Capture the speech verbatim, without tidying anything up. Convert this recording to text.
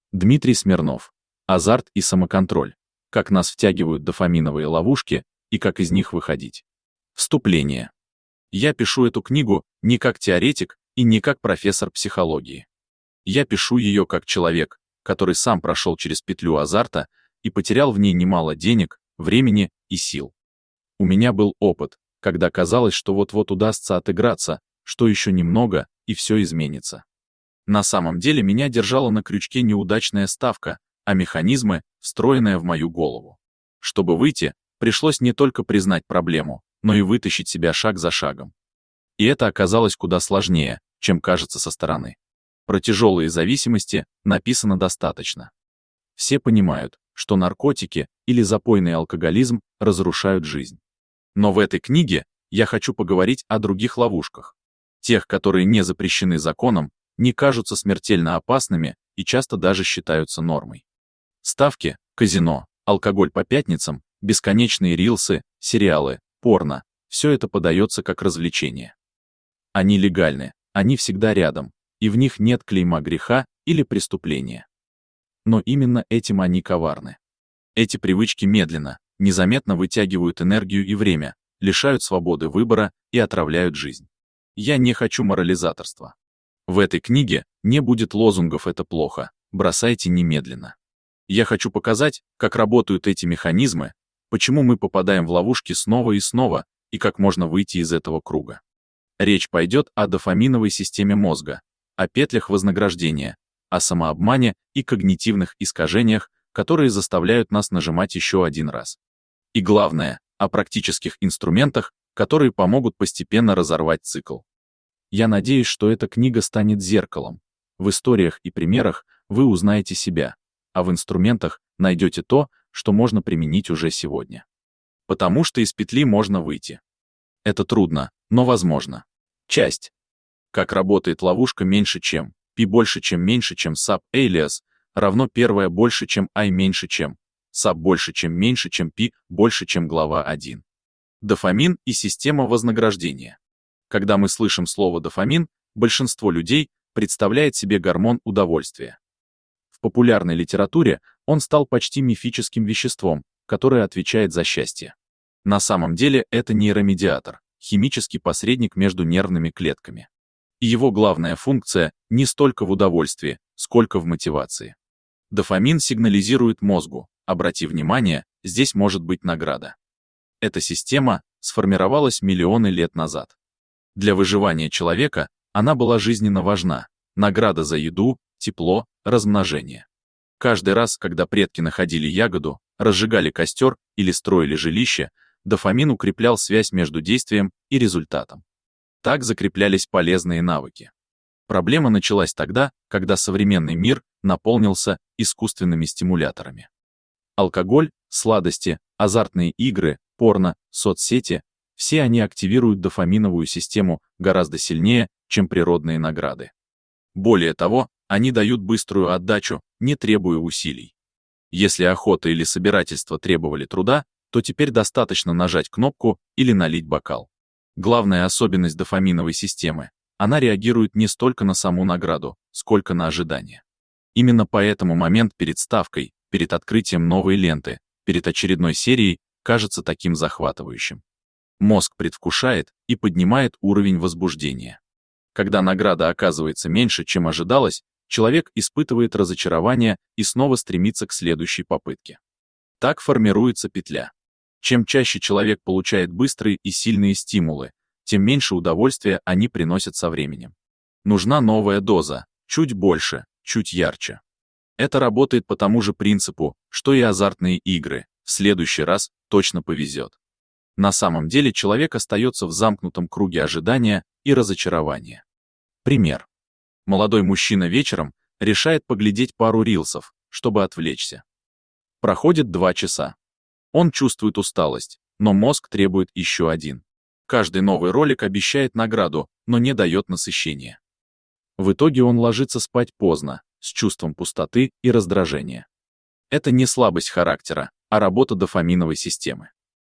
Дмитрий Смирнов. Азарт и самоконтроль. Как нас втягивают дофаминовые ловушки и как из них выходить. Вступление. Я пишу эту книгу не как теоретик и не как профессор психологии. Я пишу ее как человек, который сам прошел через петлю азарта и потерял в ней немало денег, времени и сил. У меня был опыт, когда казалось, что вот-вот удастся отыграться, что еще немного, и все изменится. На самом деле меня держала на крючке неудачная ставка, а механизмы, встроенные в мою голову. Чтобы выйти, пришлось не только признать проблему, но и вытащить себя шаг за шагом. И это оказалось куда сложнее, чем кажется со стороны. Про тяжелые зависимости написано достаточно. Все понимают, что наркотики или запойный алкоголизм разрушают жизнь. Но в этой книге я хочу поговорить о других ловушках. Тех, которые не запрещены законом, не кажутся смертельно опасными и часто даже считаются нормой. Ставки, казино, алкоголь по пятницам, бесконечные рилсы, сериалы, порно – все это подается как развлечение. Они легальны, они всегда рядом, и в них нет клейма греха или преступления. Но именно этим они коварны. Эти привычки медленно, незаметно вытягивают энергию и время, лишают свободы выбора и отравляют жизнь. Я не хочу морализаторства. В этой книге не будет лозунгов «это плохо», бросайте немедленно. Я хочу показать, как работают эти механизмы, почему мы попадаем в ловушки снова и снова, и как можно выйти из этого круга. Речь пойдет о дофаминовой системе мозга, о петлях вознаграждения, о самообмане и когнитивных искажениях, которые заставляют нас нажимать еще один раз. И главное, о практических инструментах, которые помогут постепенно разорвать цикл. Я надеюсь, что эта книга станет зеркалом. В историях и примерах вы узнаете себя, а в инструментах найдете то, что можно применить уже сегодня. Потому что из петли можно выйти. Это трудно, но возможно. Часть. Как работает ловушка меньше чем, π больше чем меньше чем sub alias, равно первое больше чем i меньше чем, sub больше чем меньше чем π больше чем глава один. Дофамин и система вознаграждения. Когда мы слышим слово дофамин, большинство людей представляет себе гормон удовольствия. В популярной литературе он стал почти мифическим веществом, которое отвечает за счастье. На самом деле это нейромедиатор, химический посредник между нервными клетками. И его главная функция не столько в удовольствии, сколько в мотивации. Дофамин сигнализирует мозгу: обрати внимание, здесь может быть награда. Эта система сформировалась миллионы лет назад. Для выживания человека она была жизненно важна. Награда за еду, тепло, размножение. Каждый раз, когда предки находили ягоду, разжигали костер или строили жилище, дофамин укреплял связь между действием и результатом. Так закреплялись полезные навыки. Проблема началась тогда, когда современный мир наполнился искусственными стимуляторами. Алкоголь, сладости, азартные игры, порно, соцсети – все они активируют дофаминовую систему гораздо сильнее, чем природные награды. Более того, они дают быструю отдачу, не требуя усилий. Если охота или собирательство требовали труда, то теперь достаточно нажать кнопку или налить бокал. Главная особенность дофаминовой системы – она реагирует не столько на саму награду, сколько на ожидание. Именно поэтому момент перед ставкой, перед открытием новой ленты, перед очередной серией кажется таким захватывающим. Мозг предвкушает и поднимает уровень возбуждения. Когда награда оказывается меньше, чем ожидалось, человек испытывает разочарование и снова стремится к следующей попытке. Так формируется петля. Чем чаще человек получает быстрые и сильные стимулы, тем меньше удовольствия они приносят со временем. Нужна новая доза, чуть больше, чуть ярче. Это работает по тому же принципу, что и азартные игры, в следующий раз точно повезет. На самом деле человек остается в замкнутом круге ожидания и разочарования. Пример. Молодой мужчина вечером решает поглядеть пару рилсов, чтобы отвлечься. Проходит два часа. Он чувствует усталость, но мозг требует еще один. Каждый новый ролик обещает награду, но не дает насыщения. В итоге он ложится спать поздно, с чувством пустоты и раздражения. Это не слабость характера, а работа дофаминовой системы.